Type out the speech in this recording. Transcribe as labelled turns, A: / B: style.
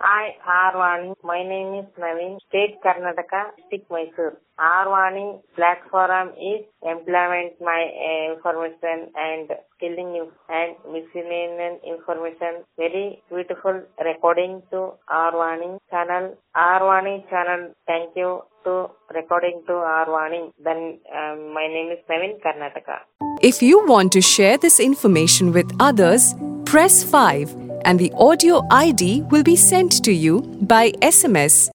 A: Hi, Arvani. My name is Naveen, State Karnataka, District Mysore. Arvani platform is employment, my information and skilling and miscellaneous information. Very beautiful recording to Arvani channel. Arvani channel, thank you to recording to Arvani. Then my name is Naveen, Karnataka.
B: If you want to share this information with others, press 5 and the audio ID will be sent to you by SMS.